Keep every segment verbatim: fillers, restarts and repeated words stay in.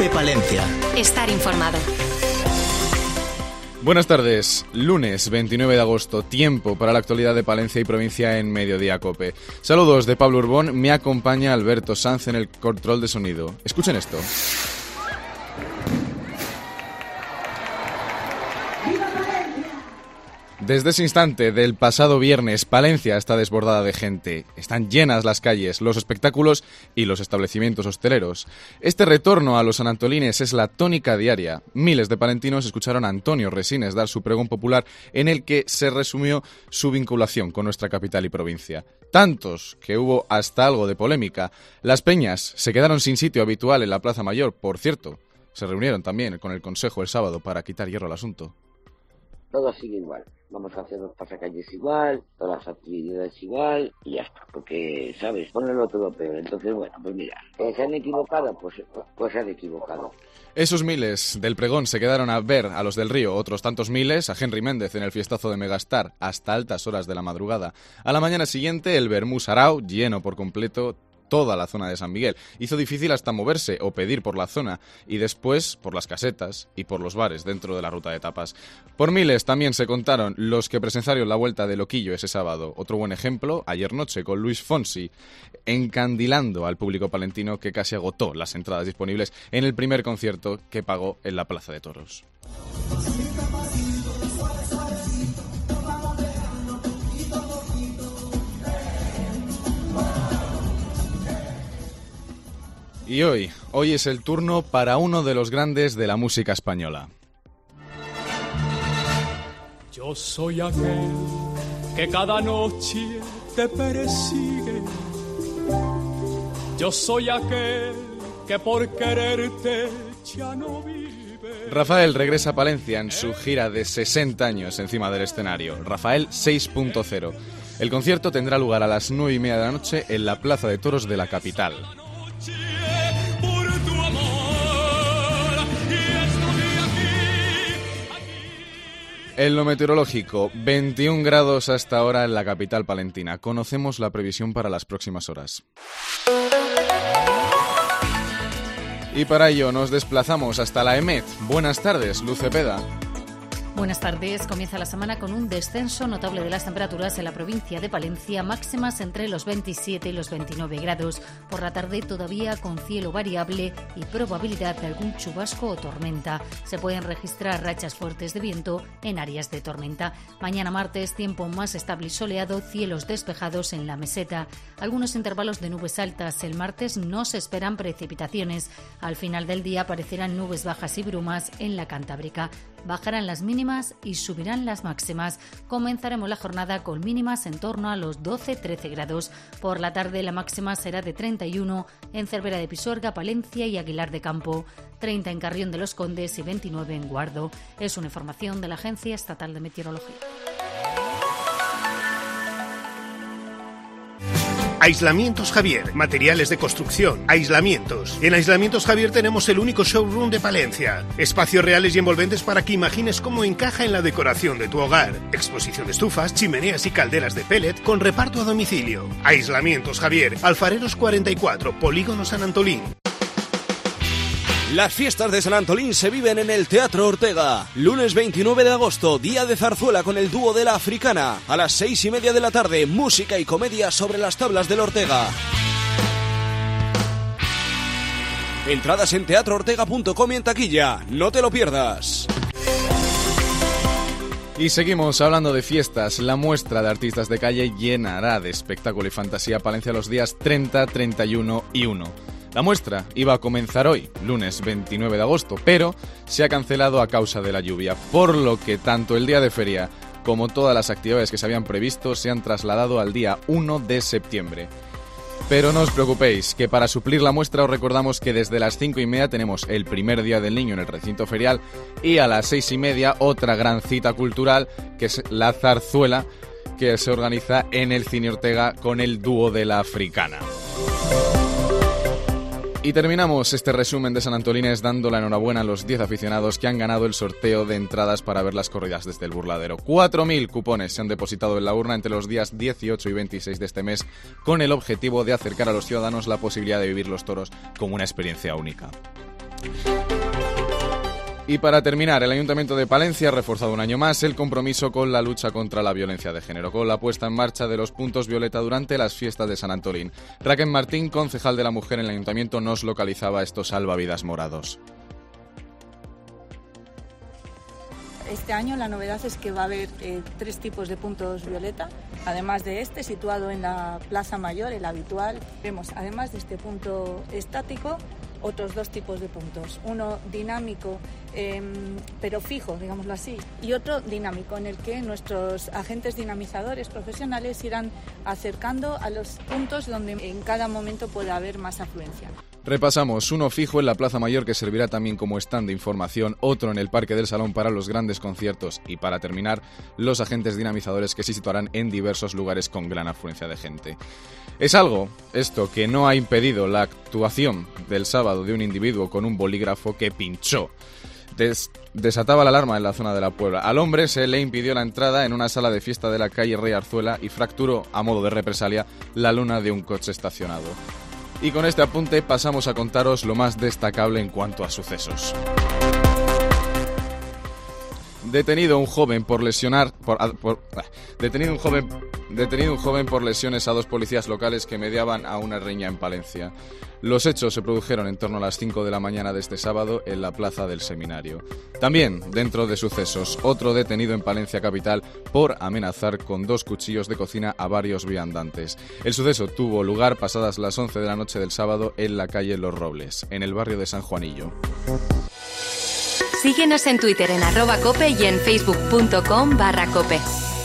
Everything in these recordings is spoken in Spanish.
COPE Palencia. Estar informado. Buenas tardes, lunes veintinueve de agosto, tiempo para la actualidad de Palencia y provincia en Mediodía COPE. Saludos de Pablo Urbón, me acompaña Alberto Sanz en el control de sonido. Escuchen esto. Desde ese instante del pasado viernes, Palencia está desbordada de gente. Están llenas las calles, los espectáculos y los establecimientos hosteleros. Este retorno a los sanantolines es la tónica diaria. Miles de palentinos escucharon a Antonio Resines dar su pregón popular en el que se resumió su vinculación con nuestra capital y provincia. Tantos que hubo hasta algo de polémica. Las peñas se quedaron sin sitio habitual en la Plaza Mayor, por cierto. Se reunieron también con el Consejo el sábado para quitar hierro al asunto. Todo sigue igual. Vamos a hacer los pasacalles igual, todas las actividades igual y ya está. Porque, ¿sabes? Ponerlo todo peor. Entonces, bueno, pues mira, eh, ¿se han equivocado? Pues, pues se han equivocado. Esos miles del pregón se quedaron a ver a los del Río, otros tantos miles a Henry Méndez en el fiestazo de Megastar hasta altas horas de la madrugada. A la mañana siguiente, el Bermú Sarao, lleno por completo toda la zona de San Miguel. Hizo difícil hasta moverse o pedir por la zona y después por las casetas y por los bares dentro de la ruta de tapas. Por miles también se contaron los que presenciaron la vuelta de Loquillo ese sábado. Otro buen ejemplo, ayer noche con Luis Fonsi, encandilando al público palentino que casi agotó las entradas disponibles en el primer concierto que pagó en la Plaza de Toros. Y hoy, hoy es el turno para uno de los grandes de la música española. Yo soy aquel que cada noche te persigue. Yo soy aquel que por quererte ya no vive. Rafael regresa a Palencia en su gira de sesenta años encima del escenario. Rafael seis punto cero. El concierto tendrá lugar a las nueve y media de la noche en la Plaza de Toros de la capital. En lo meteorológico, veintiún grados hasta ahora en la capital palentina. Conocemos la previsión para las próximas horas. Y para ello nos desplazamos hasta la EMET. Buenas tardes, Luz Cepeda. Buenas tardes. Comienza la semana con un descenso notable de las temperaturas en la provincia de Palencia, máximas entre los veintisiete y los veintinueve grados. Por la tarde todavía con cielo variable y probabilidad de algún chubasco o tormenta. Se pueden registrar rachas fuertes de viento en áreas de tormenta. Mañana martes, tiempo más estable y soleado, cielos despejados en la meseta. Algunos intervalos de nubes altas. El martes no se esperan precipitaciones. Al final del día aparecerán nubes bajas y brumas en la Cantábrica. Bajarán las mínimas y subirán las máximas. Comenzaremos la jornada con mínimas en torno a los doce a trece grados. Por la tarde la máxima será de treinta y uno en Cervera de Pisuerga, Palencia y Aguilar de Campo, treinta en Carrión de los Condes y veintinueve en Guardo. Es una información de la Agencia Estatal de Meteorología. Aislamientos Javier, materiales de construcción, aislamientos. En Aislamientos Javier tenemos el único showroom de Palencia. Espacios reales y envolventes para que imagines cómo encaja en la decoración de tu hogar. Exposición de estufas, chimeneas y calderas de pellet con reparto a domicilio. Aislamientos Javier, Alfareros cuarenta y cuatro, Polígono San Antolín. Las fiestas de San Antolín se viven en el Teatro Ortega. Lunes veintinueve de agosto, día de zarzuela con el dúo de La Africana. A las seis y media de la tarde, música y comedia sobre las tablas del Ortega. Entradas en teatro ortega punto com y en taquilla. No te lo pierdas. Y seguimos hablando de fiestas. La muestra de artistas de calle llenará de espectáculo y fantasía Palencia los días treinta, treinta y uno y uno. La muestra iba a comenzar hoy, lunes veintinueve de agosto, pero se ha cancelado a causa de la lluvia, por lo que tanto el día de feria como todas las actividades que se habían previsto se han trasladado al día uno de septiembre. Pero no os preocupéis, que para suplir la muestra os recordamos que desde las cinco y media tenemos el primer Día del Niño en el recinto ferial y a las seis y media otra gran cita cultural que es la zarzuela que se organiza en el Cine Ortega con el dúo de La Africana. Y terminamos este resumen de San Antolines dando la enhorabuena a los diez aficionados que han ganado el sorteo de entradas para ver las corridas desde el Burladero. cuatro mil cupones se han depositado en la urna entre los días dieciocho y veintiséis de este mes con el objetivo de acercar a los ciudadanos la posibilidad de vivir los toros como una experiencia única. Y para terminar, el Ayuntamiento de Palencia ha reforzado un año más el compromiso con la lucha contra la violencia de género, con la puesta en marcha de los puntos violeta durante las fiestas de San Antolín. Raquel Martín, concejal de la Mujer en el Ayuntamiento, nos localizaba estos salvavidas morados. Este año la novedad es que va a haber eh, tres tipos de puntos violeta, además de este situado en la Plaza Mayor, el habitual. Vemos, además de este punto estático, otros dos tipos de puntos. Uno dinámico, eh, pero fijo, digámoslo así, y otro dinámico, en el que nuestros agentes dinamizadores profesionales irán acercando a los puntos donde en cada momento pueda haber más afluencia. Repasamos: uno fijo en la Plaza Mayor, que servirá también como stand de información, otro en el Parque del Salón para los grandes conciertos y, para terminar, los agentes dinamizadores, que se situarán en diversos lugares con gran afluencia de gente. Es algo, esto, que no ha impedido la actuación del sábado de un individuo con un bolígrafo que pinchó. Des- desataba la alarma en la zona de la Puebla. Al hombre se le impidió la entrada en una sala de fiesta de la calle Rey Arzuela y fracturó, a modo de represalia, la luna de un coche estacionado. Y con este apunte pasamos a contaros lo más destacable en cuanto a sucesos. Detenido un joven por lesionar por, por detenido un joven detenido un joven por lesiones a dos policías locales que mediaban a una riña en Palencia. Los hechos se produjeron en torno a las cinco de la mañana de este sábado en la plaza del Seminario. También, dentro de sucesos, otro detenido en Palencia capital por amenazar con dos cuchillos de cocina a varios viandantes. El suceso tuvo lugar pasadas las once de la noche del sábado en la calle Los Robles, en el barrio de San Juanillo. Síguenos en Twitter en arroba cope y en facebook punto com barra cope.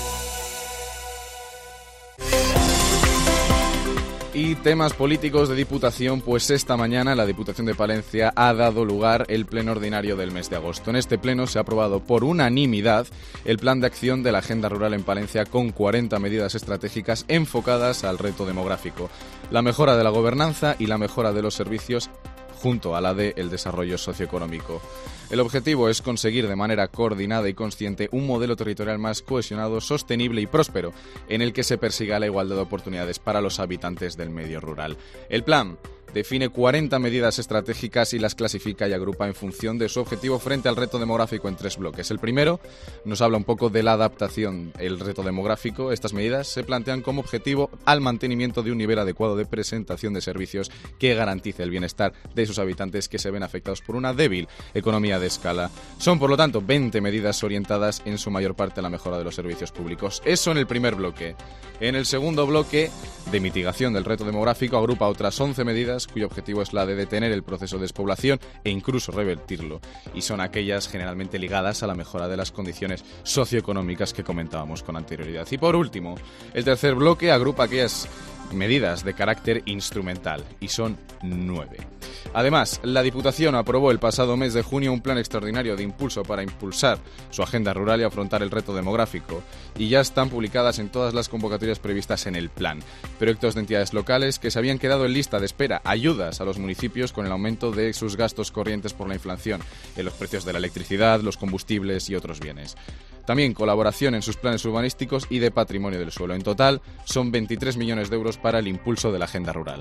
Y temas políticos de Diputación, pues esta mañana la Diputación de Palencia ha dado lugar el pleno ordinario del mes de agosto. En este pleno se ha aprobado por unanimidad el plan de acción de la Agenda Rural en Palencia, con cuarenta medidas estratégicas enfocadas al reto demográfico, la mejora de la gobernanza y la mejora de los servicios, junto a la de el desarrollo socioeconómico. El objetivo es conseguir de manera coordinada y consciente un modelo territorial más cohesionado, sostenible y próspero, en el que se persiga la igualdad de oportunidades para los habitantes del medio rural. El plan define cuarenta medidas estratégicas y las clasifica y agrupa en función de su objetivo frente al reto demográfico en tres bloques. El primero nos habla un poco de la adaptación. El reto demográfico, estas medidas se plantean como objetivo al mantenimiento de un nivel adecuado de presentación de servicios que garantice el bienestar de sus habitantes, que se ven afectados por una débil economía de escala. Son, por lo tanto, veinte medidas orientadas en su mayor parte a la mejora de los servicios públicos. Eso en el primer bloque. En el segundo bloque, de mitigación del reto demográfico, agrupa otras once medidas cuyo objetivo es la de detener el proceso de despoblación e incluso revertirlo, y son aquellas generalmente ligadas a la mejora de las condiciones socioeconómicas que comentábamos con anterioridad. Y por último, el tercer bloque agrupa aquellas medidas de carácter instrumental, y son nueve. Además, la Diputación aprobó el pasado mes de junio un plan extraordinario de impulso para impulsar su agenda rural y afrontar el reto demográfico, y ya están publicadas en todas las convocatorias previstas en el plan. Proyectos de entidades locales que se habían quedado en lista de espera, ayudas a los municipios con el aumento de sus gastos corrientes por la inflación en los precios de la electricidad, los combustibles y otros bienes. También colaboración en sus planes urbanísticos y de patrimonio del suelo. En total, son veintitrés millones de euros para el impulso de la agenda rural.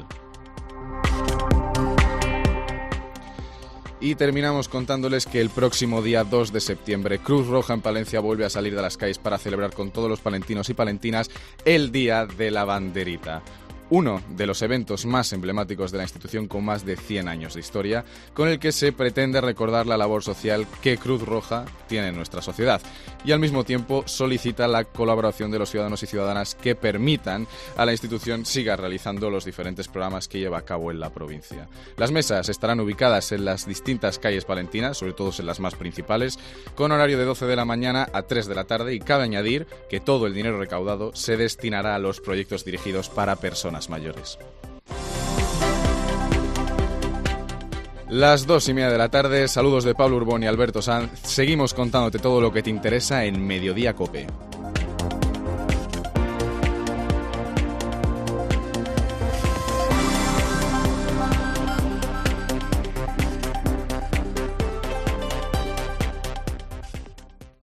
Y terminamos contándoles que el próximo día dos de septiembre, Cruz Roja en Palencia vuelve a salir de las calles para celebrar con todos los palentinos y palentinas el Día de la Banderita. Uno de los eventos más emblemáticos de la institución, con más de cien años de historia, con el que se pretende recordar la labor social que Cruz Roja tiene en nuestra sociedad, y al mismo tiempo solicita la colaboración de los ciudadanos y ciudadanas que permitan a la institución siga realizando los diferentes programas que lleva a cabo en la provincia. Las mesas estarán ubicadas en las distintas calles palentinas, sobre todo en las más principales, con horario de doce de la mañana a tres de la tarde, y cabe añadir que todo el dinero recaudado se destinará a los proyectos dirigidos para personas mayores. Las dos y media de la tarde, saludos de Pablo Urbón y Alberto Sanz. Seguimos contándote todo lo que te interesa en Mediodía Cope.